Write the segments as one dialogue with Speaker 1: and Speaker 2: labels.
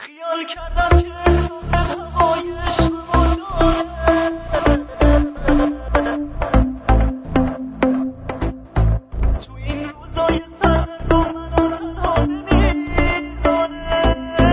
Speaker 1: خیال کردم که احساس هوای عشقمو داره، تو این روزای سردرگم منو تنها نمیذاره.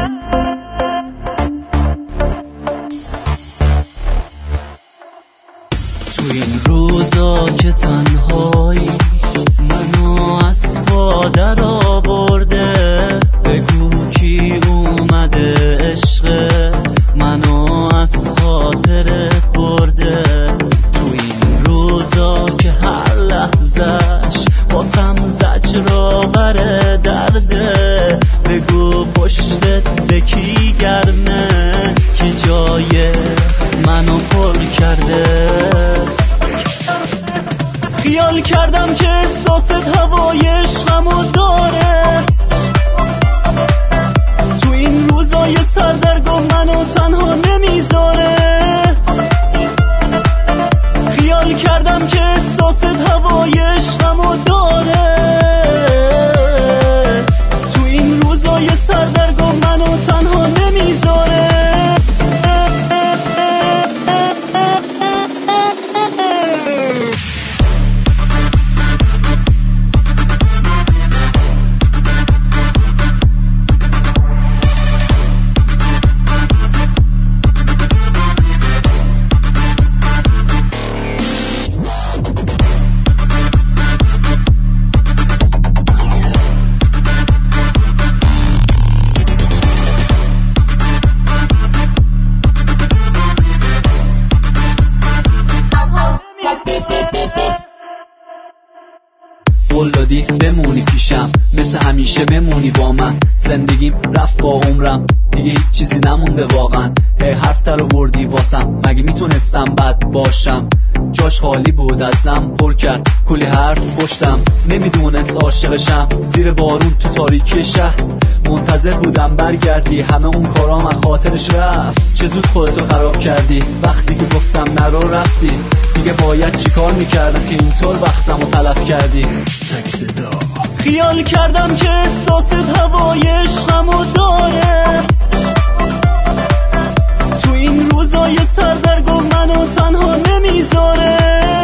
Speaker 1: تو این روزا که تنهایی منو از پا در آورده، بگو کی اومده عشق منو از خاطرت برده. تو این روزا که هر لحظش واسم زجرآور درده، بگو پشتت به کی گرمه کی جای منو پر کرده. خیال کردم که احساست هوای عشقمو داره، تو این روزای سردرگم منو تنها نمیذاره. خیال کردم که احساست هوای عشقمو داره، تو این روزای سردرگم منو تنها نمیذاره. قولدادی بمونی پیشم، مثل همیشه بمونی با من. زندگیم رفت با عمرم، دیگه هیچ چیزی نمونده واقعا. حرف در آوردی واسم، مگه میتونستم بد باشم؟ جاش خالی بود ازم، پر کرد کلی حرف پشتم. نمیدونست عاشقشم، زیر بارون تو تاریکی شهر منتظر بودم برگردی. همه اون کارام از خاطرش رفت، چه زود خودتو خراب کردی. وقتی که گفتم نرو رفتی، دیگه باید چیکار میکردم که اینطور وقتمو تلف کردی. خیال کردم که احساست هوای عشقمو داره، تو این روزای سردرگم منو تنها نمیذاره.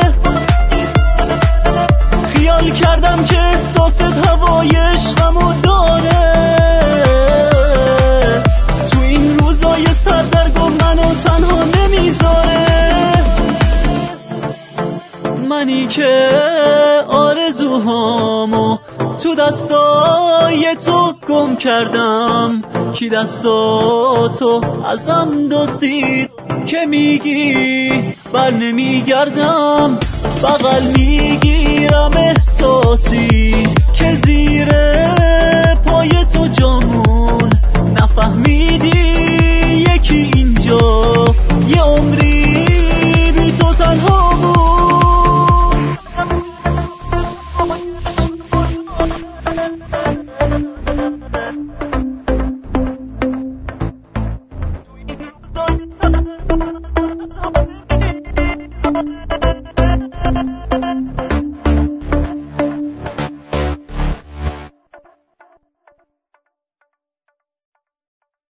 Speaker 1: خیال کردم که احساست هوای عشقمو داره، تو این روزای سردرگم منو تنها نمیذاره. منی که آرزوهامو تو دستای تو گم کردم، کی دستاتو ازم دزدید که میگی بر نمیگردم. بغل میگیرم احساسی